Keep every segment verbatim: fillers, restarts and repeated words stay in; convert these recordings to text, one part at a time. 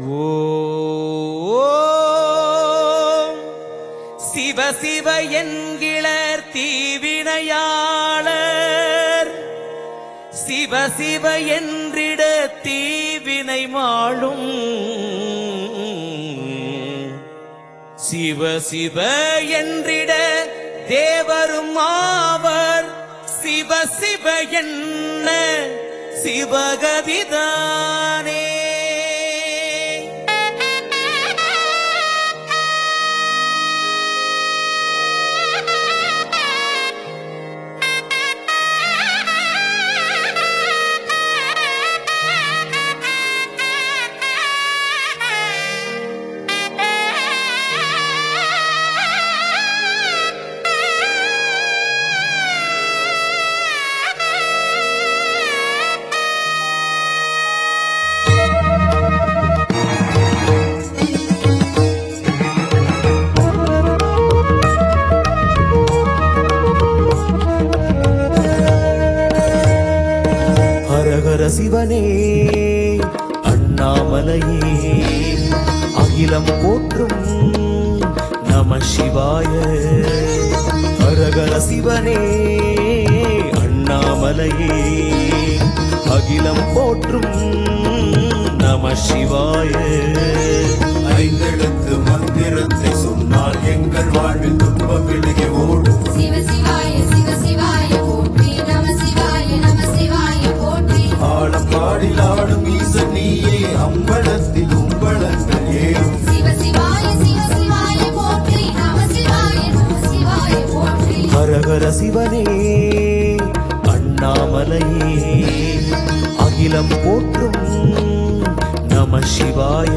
ஓம் சிவ சிவ என்கிளர் தீவினையாளர் சிவ சிவ என்றிட தீவினை மாளும் சிவ சிவ என்றிட தேவரும் ஆவர் சிவ சிவ என்ன சிவகதிதானே. சிவனே அண்ணாமலையே அகிலம் போற்றும் நம சிவாய. ஹரஹர சிவனே அண்ணாமலையே அகிலம் போற்றும் நம சிவாய. ஐந்தெழுத்து மந்திரத்தை சொன்னால் எங்கள் வாழ்வில் துன்ப விலகி ஓடும். சிவ சிவாய சிவ சிவாய போற்றி நம சிவாய நம சிவாய போற்றி. ஆடம் பாடில் ஆடும் ஈசன் நீயே அம்பலத்தில் உம்பளங்கள் ஏறும். சிவ சிவாய சிவ சிவாய போற்றி நம சிவாய நம சிவாய போற்றி. ஹரஹர சிவனே அண்ணாமலையே அகிலம் போற்றும் நம சிவாய.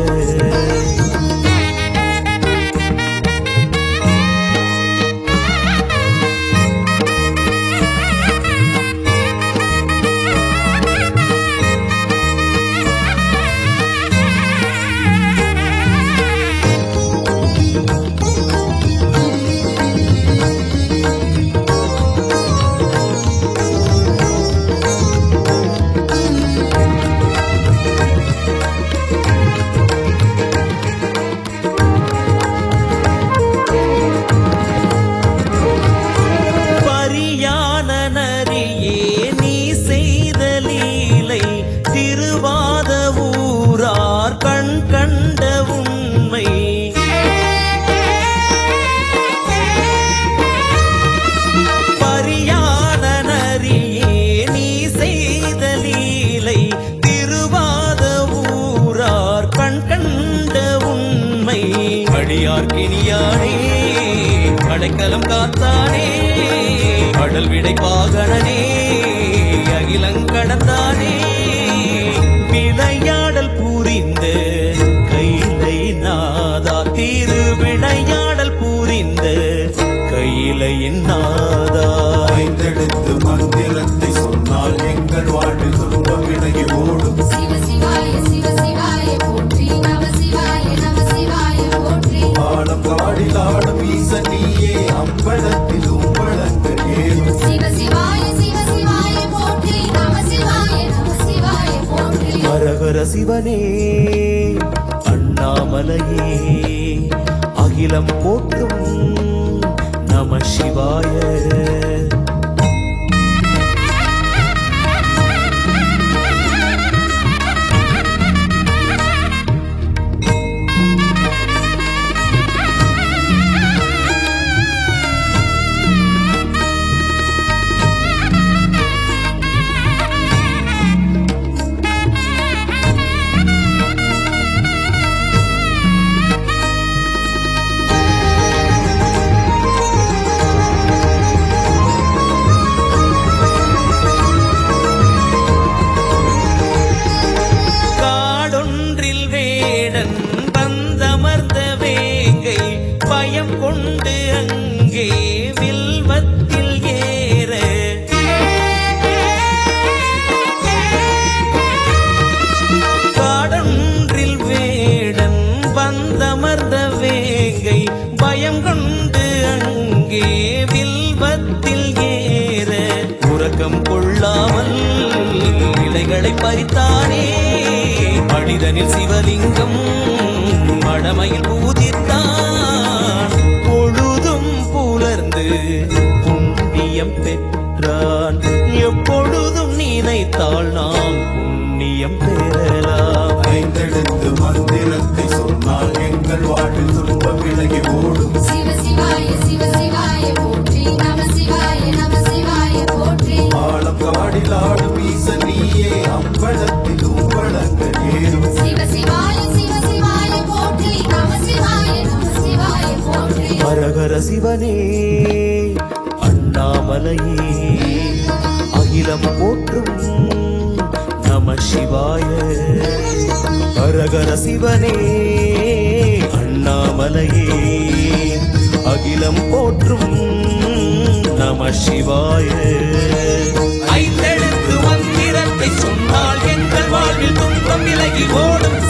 அடைக்கலம் காத்தானே அடல் விடை பாகனே அகிலங்கடந்தானே. விளையாடல் புரிந்த கைலை நாதா திருவிளையாடல் புரிந்த கைலையின் நாதா. ஐந்தெழுத்து மந்திரத்தை சொன்னால் எங்கள் வாழ்வில் துன்ப விலகி ஓடும். சிவ சிவாய சிவ சிவாய போற்றி நம சிவாய நம சிவாய போற்றி. ஆடம் பாடில் ஆடும் ஈசன் நீயே அம்பலத்தில் உம்பளங்கள் ஏறும். சிவ சிவாய சிவ சிவாய போற்றி நம சிவாய நம சிவாய போற்றி. ஹரஹர சிவனே அண்ணாமலையே அகிலம் போற்றும் நம சிவாய. கொண்டு அங்கே வில்வத்தில் ஏற காடொன்றில் வேடன் வந்தமர்ந்த வேங்கை பயம் கொண்டு அங்கே வில்வத்தில் ஏற உறக்கம் கொள்ளாமல் இலைகளை பறித்தானே மனிதனில் சிவலிங்கம் மடமையில் பூஜித்தான் பொழுதும் புலர்ந்து புண்ணியம் பெற்றான் எப்பொழுதும் நினைத்தால் நாம் புண்ணியம் பெறலாம் ஐந்தெழுத்து மந்திரத்தை சொன்னால் எங்கள் வாழ்வில் துன்பம் விலகி ஓடும் சிவ சிவாய சிவ சிவாய போற்றி நம சிவாய நம சிவாய போற்றி ஆழம் காடில் ஆடும் ஈசன் நீயே அம்பலத்தில் உம்பளங்கள் ஏறும் சிவ சிவாய சிவ சிவாய போற்றி நம சிவாய நம சிவாய போற்றி ஹரஹர சிவனே அண்ணாமலையே அகிலம் போற்றும் நம சிவாய ஹரஹர சிவனே அண்ணாமலையே அகிலம் போற்றும் நம சிவாய ஐந்தெழுத்து மந்திரத்தை சொன்னால் எங்கள் வாழ்வில் துன்பம் விலகி ஓடும்